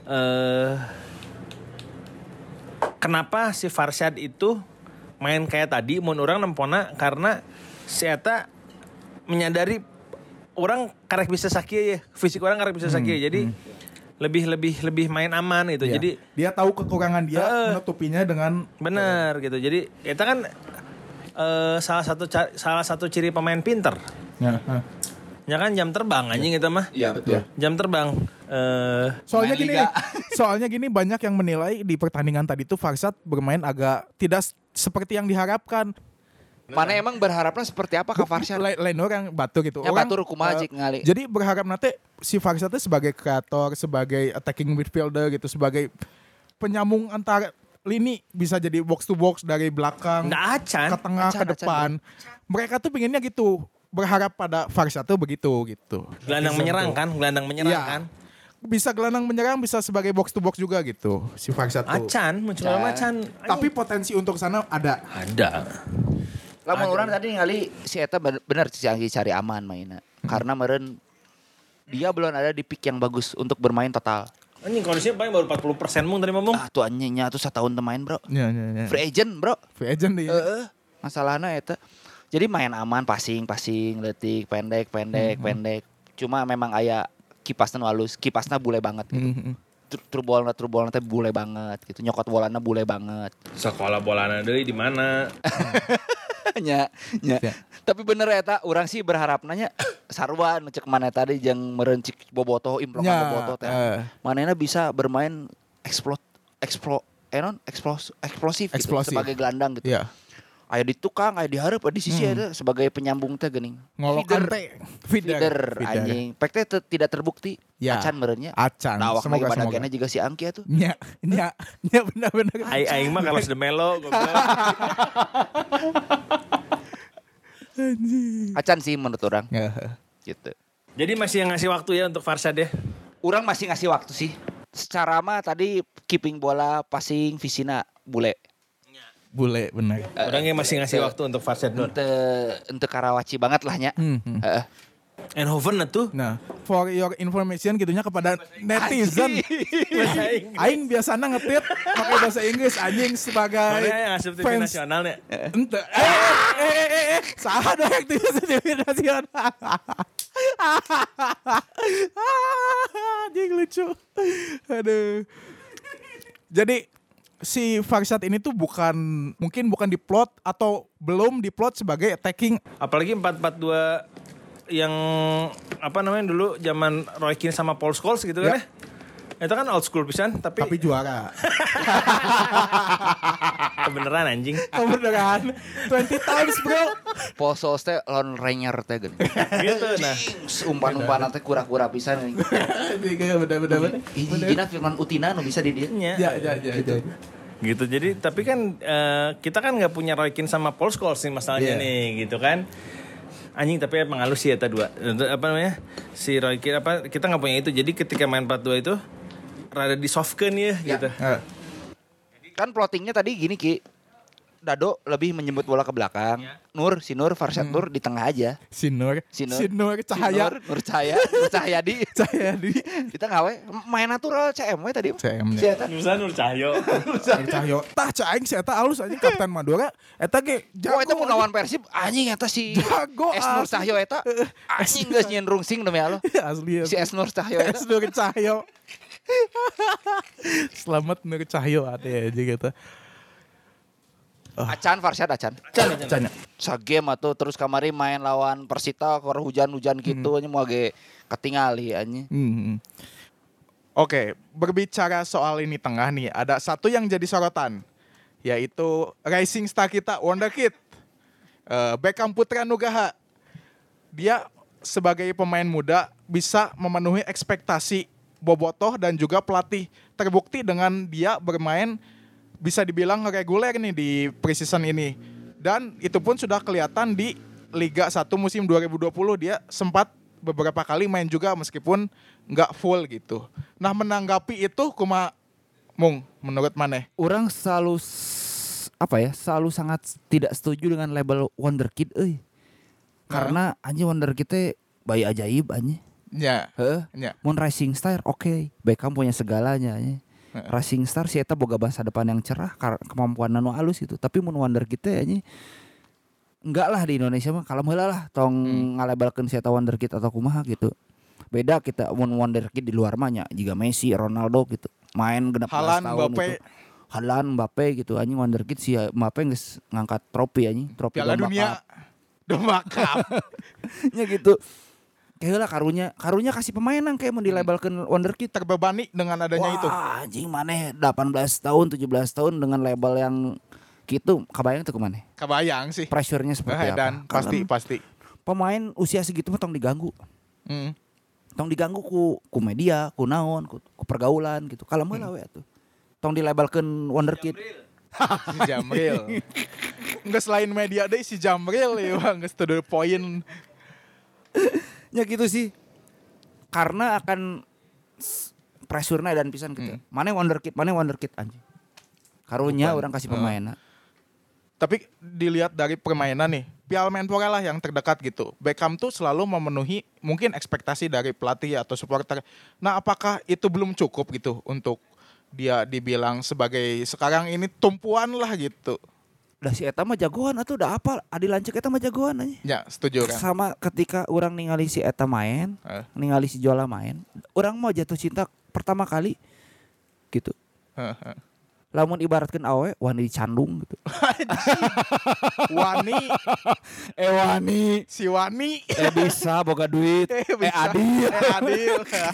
kenapa si Farsad itu main kayak tadi? Mun orang nempona karena si Eta menyadari orang karek bisa sakit ya. Fisik orang karek bisa sakit. Jadi lebih main aman gitu. Iya. Jadi dia tahu kekurangan dia menutupinya dengan benar gitu. Jadi kita kan salah satu ciri pemain pinter. Ya kan jam terbang anjing kita mah. Iya betul. Jam terbang. Soalnya Main gini, liga. soalnya gini banyak yang menilai di pertandingan tadi tuh Farsad bermain agak tidak seperti yang diharapkan. Mana emang berharapnya seperti apa Kak Farsyad? Lain orang batu gitu. Ya, Orang, batur kumaha cik ngali. Jadi berharap nanti si Farsad tuh sebagai kreator, sebagai attacking midfielder gitu, sebagai penyambung antara lini, bisa jadi box to box dari belakang Nggak acan. ke tengah ke depan. Mereka tuh pengennya gitu, berharap pada Farsad tuh begitu gitu. Gelandang menyerang kan, gelandang menyerang Iya. kan. Bisa gelandang menyerang, bisa sebagai box to box juga gitu si Farsad tuh. Acan, muncul macan. Tapi potensi untuk sana ada. Ada. Lamun urang tadi ngali si eta bener sih cari aman mainnya. Karena meren dia belum ada di pick yang bagus untuk bermain total. Anjing kondisinya paling baru 40% mung tadi Mung. Ah tuh anjingnya tuh 1 tahun main bro. Ya. Free agent bro. Free agent dia. Masalahnya eta. Jadi main aman, passing, letik, pendek. Cuma memang aya kipasna nu halus, kipasna bule banget gitu. Trubolna teh bule banget gitu. Nyokot bolana bule banget. Sekolah bolana deui di mana? nya. Tapi bener eta urang sih berharap nanya sarua nu cek mana tadi jeung meureun cik bobotoh implokan bobotoh teh. Manehna bisa bermain eksplosif gitu sebagai gelandang gitu. Iya. Aya di tukang, aya di hareup, aya di sisi ada sebagai penyambung teh geuning. Ngolokan teh Feeder anjing. Pek teh tidak terbukti. Ya. Acan meureunnya. Acan. Nah, awak Semoga. badagena juga si Angki atuh. Nya benar-benar. Aing mah kalau sudah melo goblok. Acan sih menurut orang. Gitu. Jadi masih yang ngasih waktu ya untuk Farsad ya. Urang masih ngasih waktu sih. Secara mah tadi keeping bola, passing, visina bule. Bule benar. Orang yang masih ngasih waktu untuk Farsad Nur. Ente Karawaci banget lah nya. Heeh. Eindhoven tuh. Nah, for your information gitunya kepada netizen. Aing biasana ngetit pakai bahasa Inggris anjing sebagai Mana yang asup TV nasionalnya? Ente. Salah dong yang TV nasional. Anjing lucu. Aduh. Jadi si Farsad ini tuh mungkin bukan diplot atau belum diplot sebagai attacking. Apalagi 4-4-2 yang apa namanya dulu zaman Roy Keane sama Paul Scholes gitu kan ya. Itu kan old school pisan tapi juara. kebeneran anjing. Beneran 20 times bro. Paul Scholes teh Lone Ranger teh geuning. Gitu nah. Umpan-umpan teh kura-kura pisan. Bener. Hiji-hijina Firman Utina nu bisa di dieu. Ya. Gitu jadi tapi kan kita kan nggak punya Roy Keane sama Paul Scholes nih masalahnya nih gitu kan. Anjing tapi emang halus sih eta dua. Apa namanya? Si Roy Keane kita nggak punya itu. Jadi ketika main 4-2 itu rada di softkan ya gitu. Kan plottingnya tadi gini Ki. Dado lebih menjemput bola ke belakang. Si Nur Farsad Nur di tengah aja. Si Nur Cahaya. Nur Cahaya di tengah we. Main natural CM we tadi. CM Si eta. Nur Cahyo. Nur Cahyo. Tah cahing si eta alus anjing Kapten Madura. Eta ge Oh eta mau lawan Persib anjing eta si Jago, Es Nur Cahyo eta. Anjing geus nyen rungsing demi Allah. asli. Si Es Nur Cahyo eta. Nur Cahyo. Selamat Nur Cahyo ate aja gitu. Acan Farsad Acan. Canya. Sagame atuh terus kamari main lawan Persita keur hujan-hujan gitu nya mau ge ketingali anjing. Oke, berbicara soal ini tengah nih, ada satu yang jadi sorotan, yaitu rising star kita, Wonderkid, Beckham Putra Nugraha. Dia sebagai pemain muda bisa memenuhi ekspektasi bobotoh dan juga pelatih. Terbukti dengan dia bermain bisa dibilang reguler nih di preseason ini. Dan itu pun sudah kelihatan di Liga 1 musim 2020 dia sempat beberapa kali main juga meskipun nggak full gitu. Nah menanggapi itu Mung menurut maneh? Orang selalu sangat tidak setuju dengan label Wonderkid Karena anjing Wonderkid teh bayi ajaib anjing. Ya. Mun rising star oke. Beckham punya segalanya anjing. Rising star si eta boga masa depan yang cerah kemampuan nanu halus gitu. Tapi mun Wonderkid teh anjing enggak lah di Indonesia mah kalem heula lah tong ngalabelkeun si eta Wonderkid atau kumaha gitu. Beda kita mun Wonderkid di luar mah nya jiga Messi, Ronaldo gitu. Main genep 11 tahun itu. Haaland, Mbappe gitu anjing Wonderkid si Mbappe geus ngangkat trofi anjing, trofi Piala Dunia. Domba Cup. nya gitu. Kayak lah karunya kasih pemain nang kayak mau dilabelkeun wonderkid. Terbebani dengan adanya itu. Wah, anjing maneh 18 tahun, 17 tahun dengan label yang gitu, kebayang tuh kemana? Kebayang sih. Pressure-nya seperti apa? Dan pasti. Pemain usia segitu mah tong diganggu. Tong diganggu ku media, ku naon, ku pergaulan gitu. Kalau mah we atuh. Tong dilabelkeun wonderkid. Si Jamril. Enggak selain media deh si Jamril ya, geus to the point. Ya gitu sih. Karena akan pressure-na dan pisan gitu. Mana wonderkid anjing. Karunya orang kasih pemain. Tapi dilihat dari permainan nih, Piala Menpora lah yang terdekat gitu. Beckham tuh selalu memenuhi mungkin ekspektasi dari pelatih atau supporter. Nah, apakah itu belum cukup gitu untuk dia dibilang sebagai sekarang ini tumpuan lah gitu? Udah si eta mah jagoan atuh udah apa? Adi Lanceuk eta mah jagoan aja. Ya, setuju kan? Sama ketika orang ningali si eta main, ningali si Jola main, orang mau jatuh cinta pertama kali gitu. Lamun ibaratkan awe wani dicandung gitu. Wani. Wani. Si Wani. Bisa boga duit. Adil. Adil.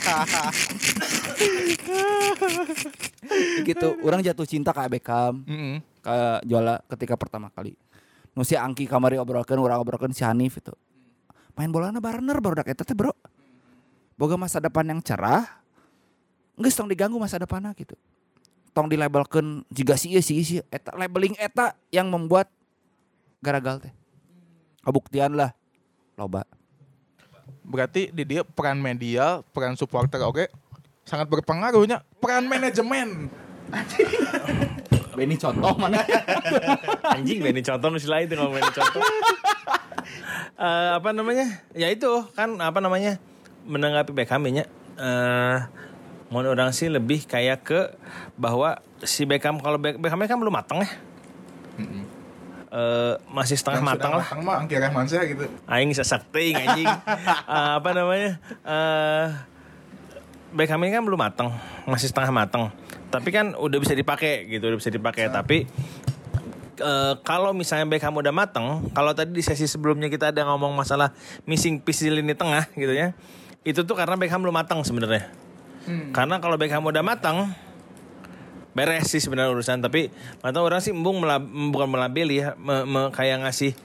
Gitu. Orang jatuh cinta ke Beckham. Ke Jola ketika pertama kali. Nu si Angki kamari urang obrolkeun si Hanif itu. Main bolana barner barudak eta teh, Bro. Boga masa depan yang cerah. Geus tong diganggu masa depanna gitu. Tong dilabelkeun jiga si eta labeling eta yang membuat garagal teh. Kabuktian lah loba. Berarti di dia peran media, peran supporter oke sangat berpengaruhnya. Peran manajemen. Benny contoh mana? Anjing Benny contoh masih lain tuh kalau Benny contoh. Apa namanya? Ya itu kan apa namanya? Menanggapi Beckham nya menurut orang sih lebih kayak ke bahwa si Beckham kalau Beckham kan belum matang ya. Masih setengah matang lah. Matang mah Angki Rahmansyah gitu. Aing sesakting anjing. Apa namanya? Beckham ini kan belum matang, masih setengah matang. Tapi kan udah bisa dipakai gitu, udah bisa dipakai. Tapi kalau misalnya Beckham udah matang, kalau tadi di sesi sebelumnya kita ada ngomong masalah missing piece di lini tengah gitu ya. Itu tuh karena Beckham belum matang sebenarnya. Karena kalau Beckham udah matang beres sih sebenarnya urusan, tapi matang orang sih bukan melabeli ya, kayak ngasih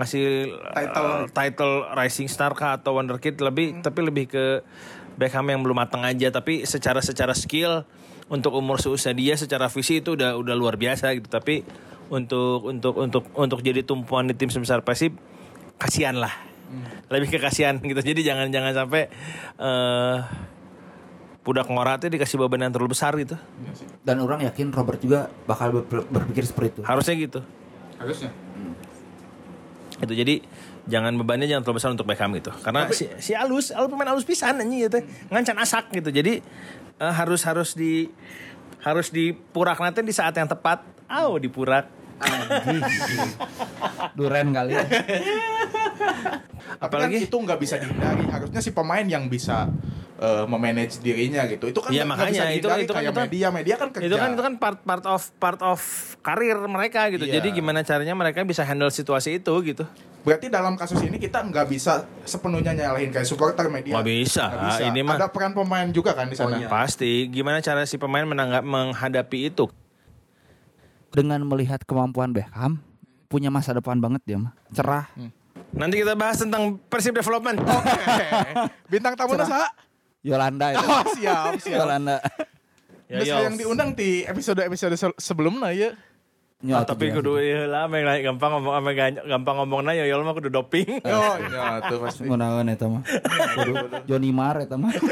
title rising star kah atau wonderkid tapi lebih ke Beckham yang belum matang aja, tapi secara skill untuk umur seusia dia secara visi itu udah luar biasa gitu, tapi untuk jadi tumpuan di tim sebesar Persib kasihan lah. Lebih ke kasihan gitu. Jadi jangan sampai budak ngoratnya dikasih beban yang terlalu besar gitu. Dan orang yakin Robert juga bakal berpikir seperti itu. Harusnya gitu. Harusnya. Itu jadi jangan bebannya jangan terlalu besar untuk Beckham gitu. Karena si alus pemain alus pisan anjing gitu. Ngancan asak gitu. Jadi harus dipurak nanti di saat yang tepat. Dipurak. Duren kali. Apalagi kan itu nggak bisa dihindari. Harusnya si pemain yang bisa memanage dirinya gitu. Itu kan ya, makanya bisa itu kayak media kan kerja. Itu kan part of karir mereka gitu. Iya. Jadi gimana caranya mereka bisa handle situasi itu gitu. Berarti dalam kasus ini kita nggak bisa sepenuhnya nyalahin kayak supporter media. Nggak bisa. Ini mah ada peran pemain juga kan di sana. Iya. Pasti. Gimana cara si pemain menghadapi itu? Dengan melihat kemampuan Beckham, punya masa depan banget dia mah. Cerah. Nanti kita bahas tentang Persib Development. Bintang tamunya saha? Yolanda itu. Oh, siap. Yolanda. Terus yang diundang di episode sebelumnya ya. Tapi kudu lah gampang ngomongna Yoyol mah kudu doping. Oh iya tuh pasti. Ngunaon eta mah. Kudu Johnny Mar eta mah.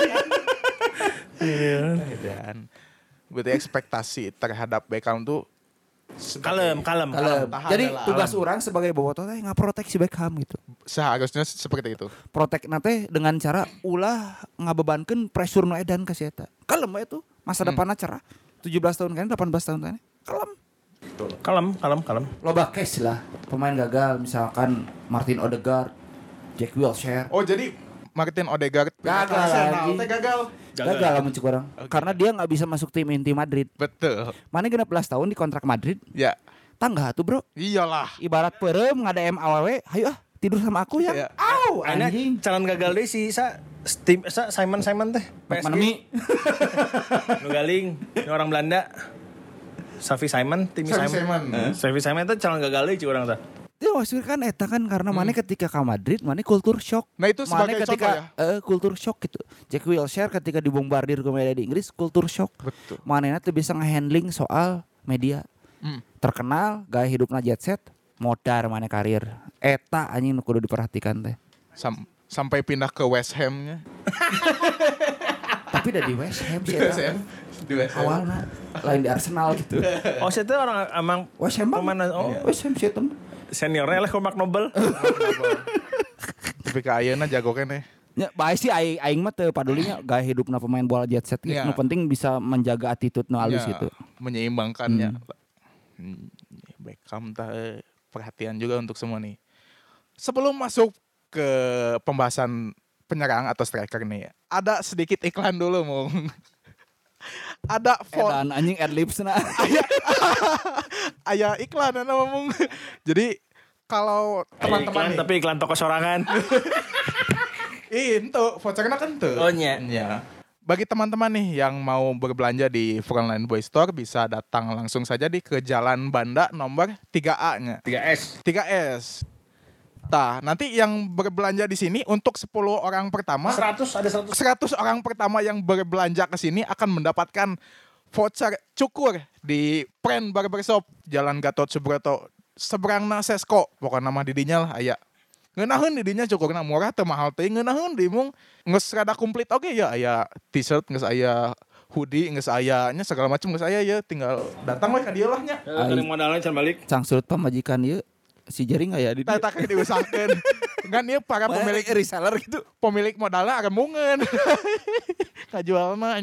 Dan berarti ekspektasi terhadap Beckham tuh kalem. Jadi tugas orang sebagai bobotoh teh ngaprotek si Beckham gitu. Seharusnya seperti itu. Protek nate dengan cara ulah ngabebankeun pressure nu edan ka si eta. Kalem we tuh. Masa depanna cerah. 17 tahun kan 18 tahun kan. Kalem. Loba case lah. Pemain gagal misalkan Martin Odegaard, Jack Wilshere. Oh jadi Martin Odegaard gagal lah mencuk orang. Okay. Karena dia nggak bisa masuk tim inti Madrid. Betul. Mana 16 tahun di kontrak Madrid. Ya. Tangga tuh bro. Iyalah. Ibarat perem nggak ada awewe, hayu tidur sama aku ya. Iya. Au, Aina anjing. calon gagal deh si Simon teh. PSG. Pandemi. Nu galing, nu orang Belanda. Safi Simon, tim Xavi Simon. Safi Simon itu calon gagal deh urang teh. Itu maksudnya kan eta kan karena mana ketika ke Madrid mana kultur shock. Nah, itu sebagai Mane ketika kultur shock gitu. Jack Wilshere ketika dibombardir ke media di Inggris kultur shock. Betul. Manehna tuh bisa ngehandling soal media. Terkenal gaya hidupna jet set, modar mana karir. Eta anjing nu kudu diperhatikan teh. Sampai pindah ke West Ham-nya. Tapi udah di West Ham sih West eta. Ham. Di West Ham. Awalnya lain di Arsenal gitu. Oh, saya tuh orang emang West Ham pemain West Ham sih temen. seniornya lah Mark Noble. Tapi ke ayeuna jago keneh. Ya, baik sih aing mah teu padulinya gaya hidupna pemain bola jet set gitu. Ya. Nu penting bisa menjaga attitude nu halus Ya, gitu. menyeimbangkannya. Beckham perhatian juga untuk semua nih. Sebelum masuk ke pembahasan penyerang atau striker nih, ada sedikit iklan dulu, Mung. Ada Edan anjing adlibs na. aya iklan nama Mung. Jadi kalau teman-teman nih, tapi iklan toko sorangan. itu vouchernya kan tuh. Oh, nya. Ya. Bagi teman-teman nih yang mau berbelanja di Frontline Boy Store bisa datang langsung saja ke Jalan Banda nomor 3A-nya. 3S. 3S. Nah, nanti yang berbelanja di sini untuk 10 orang pertama 100 ada 100. 100 orang pertama yang berbelanja ke sini akan mendapatkan voucher cukur di Pren Barbershop Jalan Gatot Subroto seberangna Sesko. Pokoknya nama didinya lah aya. Ngeunaheun didinya cukurna murah teu mahal teh. Ngeunaheun di mung geus rada komplit oge ya aya t-shirt, geus aya hoodie, geus aya nya segala macam geus aya ya tinggal datang we ka dieu lah nya. Kali modalnya can balik. Sang surut pamajikan ieu si Jering aya di dieu. Tah diusahakeun. Kan ieu para pemilik reseller gitu. pemilik modalnya remungeun. Kajual mah.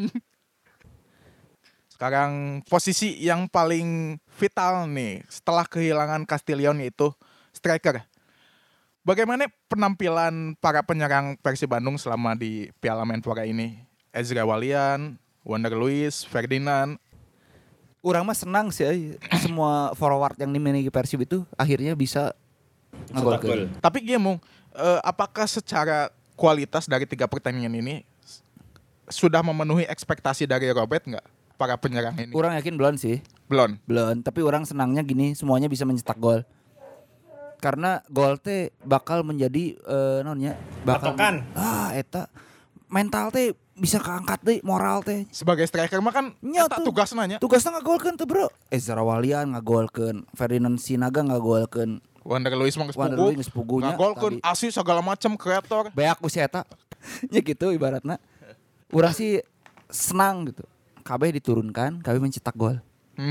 Sekarang posisi yang paling vital nih setelah kehilangan Castillion yaitu striker. Bagaimana penampilan para penyerang Persib Bandung selama di Piala Menpora ini? Ezra Walian, Wander Luiz, Ferdinand. Urang mah senang sih semua forward yang dimiliki Persib itu akhirnya bisa ngegolkeun. Tapi gimana, apakah secara kualitas dari 3 pertandingan ini sudah memenuhi ekspektasi dari Robert nggak para penyerang ini? Urang yakin belum sih. Belum. Belum, tapi orang senangnya gini semuanya bisa mencetak gol. Karena gol teh bakal menjadi bakal Patokan. Eta mental teh bisa keangkat deh, moral teh. Sebagai striker mah kan Nya eta tuh. tugasna nya. Tugasnya ngagolkeun tuh, Bro. Ezra Walian ngagolkeun, Ferdinand Sinaga ngagolkeun. Wander Luiz mah geus Wander pugu. Luiz geus pugunya Ngagolkeun asis segala macam kreator. Beak ku si eta. Ya gitu ibaratna. Urang sih senang gitu. KB diturunkan, KB mencetak gol.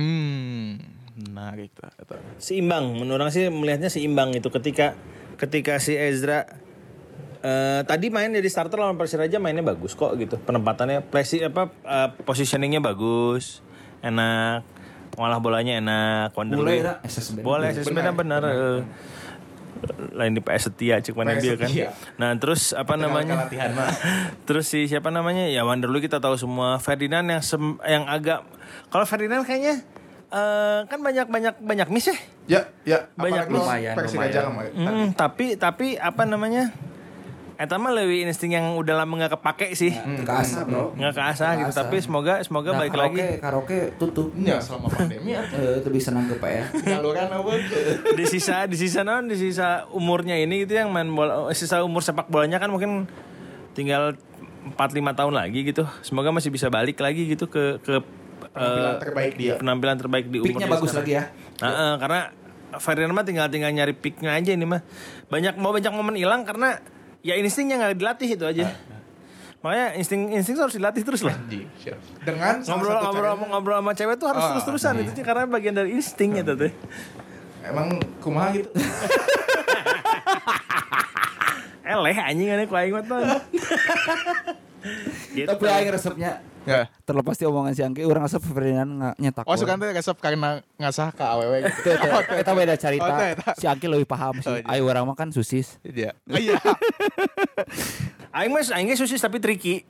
Menarik eta. Seimbang, menurut orang sih melihatnya seimbang itu ketika si Ezra tadi main jadi starter lawan Persiraja mainnya bagus kok gitu. Penempatannya positioningnya bagus. Enak. Ngolah bolanya enak. Boleh ya, SSB. Boleh SSB benar. Lain di PS Setia cek mana dia kan. Nah, terus apa namanya? Terus si siapa namanya? Ya Wander Luiz kita tahu semua. Ferdinand yang agak kalau Ferdinand kayaknya kan banyak miss ya. Ya. Banyak lumayan. Tapi apa namanya? Eta mah leuwih insting yang udah lama enggak kepake sih. Keasah, Bro. Enggak keasah gitu, tapi semoga balik lagi. Karaoke tutup. Ya selama pandemi Itu bisa nangkep ya. Jaluran apa? Di sisa umurnya ini gitu yang main bola, sisa umur sepak bolanya kan mungkin tinggal 4-5 tahun lagi gitu. Semoga masih bisa balik lagi gitu ke Penampilan terbaik dia. Penampilan terbaik di umur Peaknya dia bagus sekarang. lagi ya. Karena Ferdinand mah tinggal nyari peaknya aja ini mah. Banyak momen hilang karena ya instingnya nggak dilatih itu aja. Makanya insting harus dilatih terus lah. Dengan ngobrol sama cewek tuh harus terus-terusan itu sih, karena bagian dari instingnya tuh. Emang kumaha gitu. Eleh anjing aneh ku aing mah tuh. Gitu. Tapi aing resepnya Ya. terlepas di omongan si Angki, orang resep Ferdinand nyetak. Oh suka teh resep karena ngasah ke awewe gitu. Kita beda cerita. Oh, eta. Si Angki lebih paham sih. Ayo orang mah kan susis. Iya. Iya. Aing susis tapi tricky.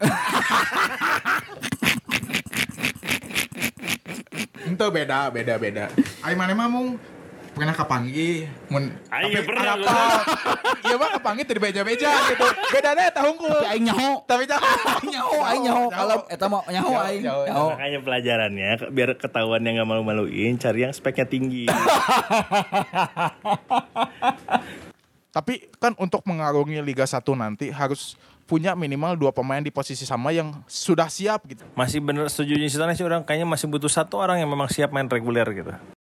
Itu beda. Aing mana mah mung pernah kapanggih Aing tapi pernah, apa iya mah kapanggih teu beja-beja gitu bedana eta hungkul Tapi aing nyaho. tapi Aing nyaho kalau eta mah nyaho aing. Nyaho. Makanya pelajarannya biar ketahuan yang gak malu-maluin, cari yang speknya tinggi. Tapi kan untuk mengarungi Liga 1 nanti harus punya minimal 2 pemain di posisi sama yang sudah siap gitu. Masih bener setuju sih orang kayaknya masih butuh 1 orang yang memang siap main reguler gitu.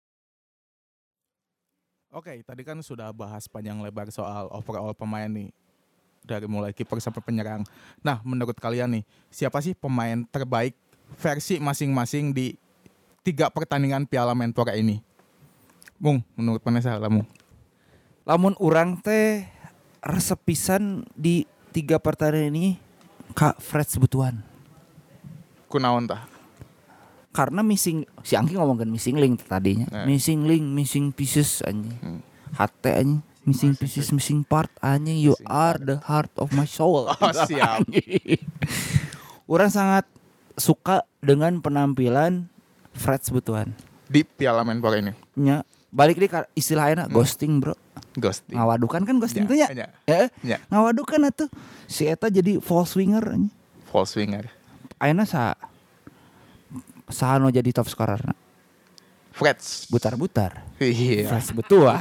Oke, tadi kan sudah bahas panjang lebar soal overall pemain nih. Dari mulai kiper sampai penyerang. Nah, menurut kalian nih, siapa sih pemain terbaik versi masing-masing di 3 pertandingan Piala Menpora ini? Mung, menurut Vanessa, Mung. Lamun urang teh resep pisan di 3 pertandingan ini Kak Fred sebutuan. Kunaon tah? Karena missing si Angki ngomongin missing link tadinya. Missing link, missing pieces anjing. Hate anjing, missing pieces, missing part anjing. You are the heart of my soul. Oh, siap. Urang sangat suka dengan penampilan Fred sebutuan. Di Piala Menpora ini. Nya balik di istilahnya ghosting, bro. Ghosting. Ngawadukan kan ghosting tuh ya. Ya. Ngawadukan atuh. Si eta jadi false winger anjing. False winger. Ayeuna sahano jadi top scorer. Freds. Butar-butar. Iya. Freds betua.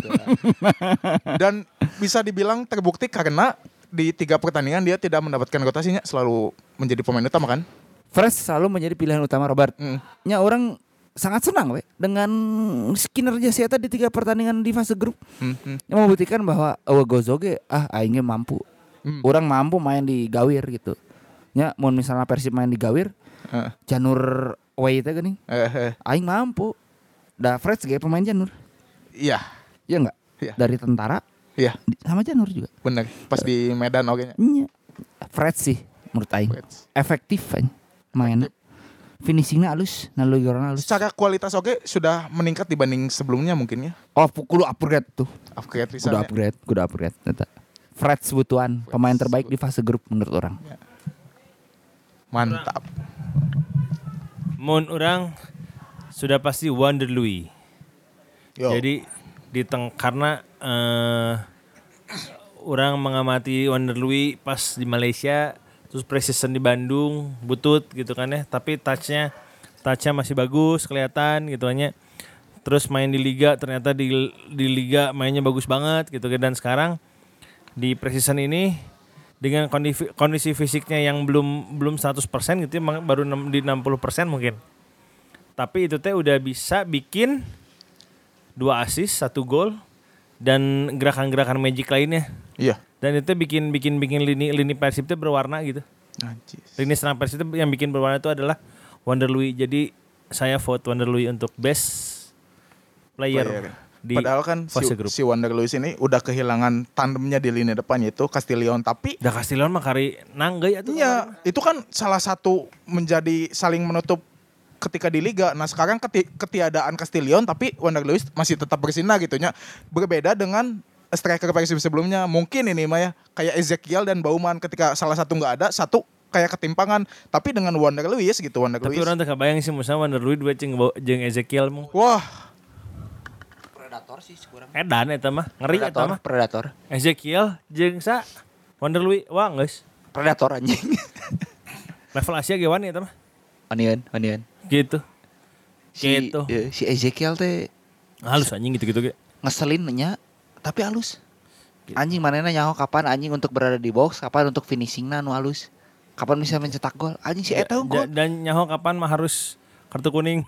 Dan bisa dibilang terbukti karena di 3 pertandingan dia tidak mendapatkan rotasinya, selalu menjadi pemain utama kan? Freds selalu menjadi pilihan utama Robert. Nya orang sangat senang we dengan kinerja si eta di 3 pertandingan di fase grup. Yang membuktikan bahwa Gozoge aingnya mampu. Orang mampu main di Gawir gitu. Nya mun misalnya Persib main di Gawir, Janur away teh geuning. Aing mampu. Da Freds ge pemain Janur. Iya. Iya enggak? Iya. Dari tentara. Iya. Sama Janur juga. Bener. Pas di Medan oke nya. Iya. Freds sih menurut aing. Efektif aing mainnya. Finishingnya halus, nalogorna halus. Secara kualitas oke sudah meningkat dibanding sebelumnya mungkin ya. Oh, kudu upgrade tuh. Upgrade bisa. Kudu upgrade eta. Fred sebutuan pemain terbaik di fase grup menurut orang. Ya. Mantap. Mun orang sudah pasti Wander Louis. Yo. Jadi karena orang mengamati Wander Louis pas di Malaysia, terus preseason di Bandung, butut gitu kan ya. Tapi touchnya masih bagus kelihatan gitu kan ya. Terus main di liga ternyata di liga mainnya bagus banget gitu kan. Dan sekarang di preseason ini dengan kondisi fisiknya yang belum 100% gitu ya, baru di 60% mungkin. Tapi itu teh udah bisa bikin 2 assist, 1 gol dan gerakan-gerakan magic lainnya. Iya. Dan itu bikin lini Persib itu berwarna gitu. Najis. Lini serang Persib itu yang bikin berwarna itu adalah Wander Louis. Jadi saya vote Wander Louis untuk best player. Padahal kan si Wander Louis ini udah kehilangan tandemnya di lini depan yaitu Castillion, tapi Castillion mah kari nanggay atuh. Iya, itu kan salah satu menjadi saling menutup ketika di liga. Nah, sekarang ketiadaan Castillion tapi Wander Louis masih tetap bersinar gitu nya. Berbeda dengan striker Persib sebelumnya. Mungkin ini mah ya kayak Ezekiel dan Bauman, ketika salah satu enggak ada, satu kayak ketimpangan. Tapi dengan Wander Louis gitu, Tapi orang teh kebayang sih misalnya Wander Louis dua jeung Ezekiel mah. Wah, Predator sih kurang. Edan eta mah, ngeri eta mah. Predator. Ezekiel jeung Wander Louis, wah geus. Predator anjing. Level Asia ge wani eta mah. Onion. Gitu. Si Ezekiel teh halus anjing gitu-gitu ge. Ngeselin nya, tapi halus. Anjing manehna nyaho kapan anjing untuk berada di box, kapan untuk finishingna nu halus. Kapan bisa mencetak gol. Anjing si eta unggul. Dan nyaho kapan mah harus kartu kuning.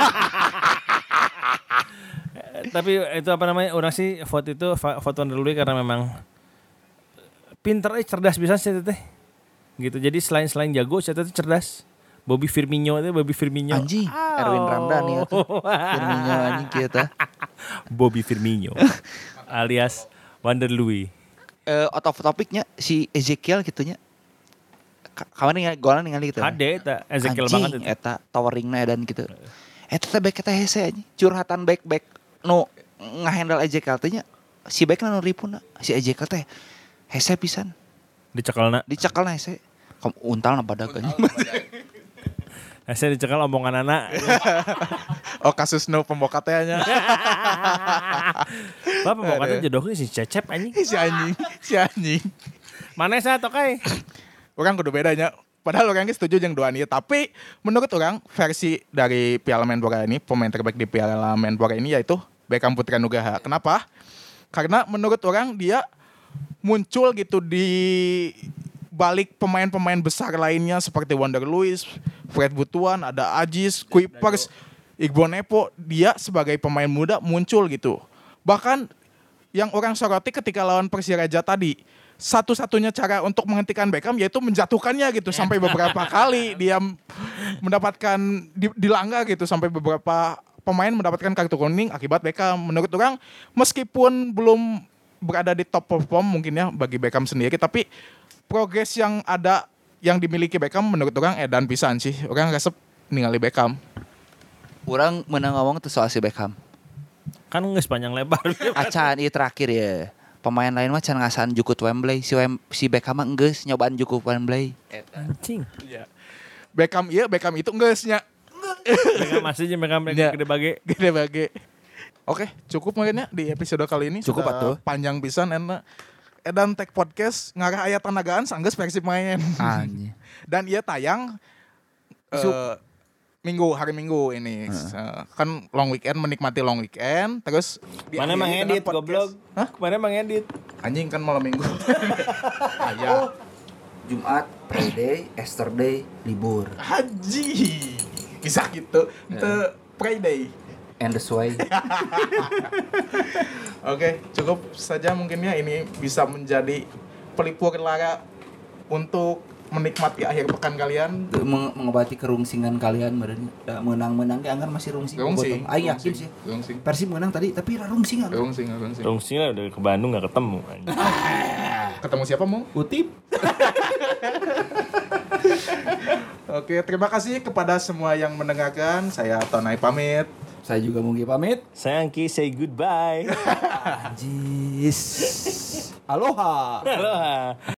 Tapi itu apa namanya, orang sih vote Wander Louis karena memang pinter cerdas bisa sih teh. Gitu. Jadi selain jago, saya tuh cerdas. Bobby Firmino. Anjing, Erwin Ramdhani atuh. Firmino anjing kieu teh. Bobby Firmino alias Wander Louis. Out of topicnya si Ezekiel gitunya. Kawan golna ningali gitu. Hade eta Ezekiel anjing, banget itu. Eta toweringna dan gitu. Eta teh back eta hese anjing. Curhatan back nu ngahandle Ezekiel teh nya. Si backna nu ripuna. Si Ezekiel teh hese pisan. Dicekelna hese. Untalna badag anjing. Saya dicekal omongan anak. Oh kasus no pembokatnya. Bapak pembokatnya jodohnya si Cecep anjing. Si anjing. Mana saya tokai? Orang kudu bedanya. Padahal orangnya setuju yang dua nih. Tapi menurut orang versi dari Piala Menpora ini, pemain terbaik di Piala Menpora ini yaitu Beckham Putra Nugraha. Kenapa? Karena menurut orang dia muncul gitu di balik pemain-pemain besar lainnya seperti Wonder Luiz, Fred Butuan, ada Aziz, Kuipers, Iqbal Nepo. Dia sebagai pemain muda muncul gitu. Bahkan yang orang soroti ketika lawan Persiraja tadi, satu-satunya cara untuk menghentikan Beckham yaitu menjatuhkannya gitu sampai beberapa kali dia mendapatkan dilanggar gitu sampai beberapa pemain mendapatkan kartu kuning akibat Beckham. Menurut orang meskipun belum berada di top perform mungkin ya bagi Beckham sendiri, tapi progres yang ada yang dimiliki Beckham menurut orang edan pisan sih. Orang resep ningali Beckham. Orang menang ngomong tuh soal si Beckham. Kan geus panjang lebar. Acan ieu terakhir ya. Pemain lain mah can ngasan jukut Wembley. Si Beckham mah geus nyobaan jukut Wembley. Anjing. Iya. Beckham itu geusnya. Beckham aslinya Beckham gede bage. Oke, cukup mungkin ya di episode kali ini. Cukup atuh. Panjang pisan Edan Tech Podcast ngarah aya tanagaan sanggeus Persib main. Anjing. Dan ia tayang hari Minggu ini. Kan long weekend, menikmati long weekend terus mana emang edit goblok? Hah? Mana emang edit? Anjing kan malam Minggu. Aya. Jumat, Friday, Yesterday, libur. Haji. Bisa gitu. Itu Friday. And the way. Oke, cukup saja mungkin ya ini bisa menjadi pelipur lara untuk menikmati akhir pekan kalian. Mengobati kerungsingan kalian meureun. Menang-menang ge anggar masih rungsing. Aing yakin sih. Persib menang tadi tapi rungsingan. Rungsing lah udah ke Bandung enggak ketemu. Ketemu siapa, Mong? Utip. Oke, terima kasih kepada semua yang mendengarkan. Saya Tonai pamit. Saya juga Mungki pamit. Saya Angki say goodbye. Anjis. Aloha. Aloha.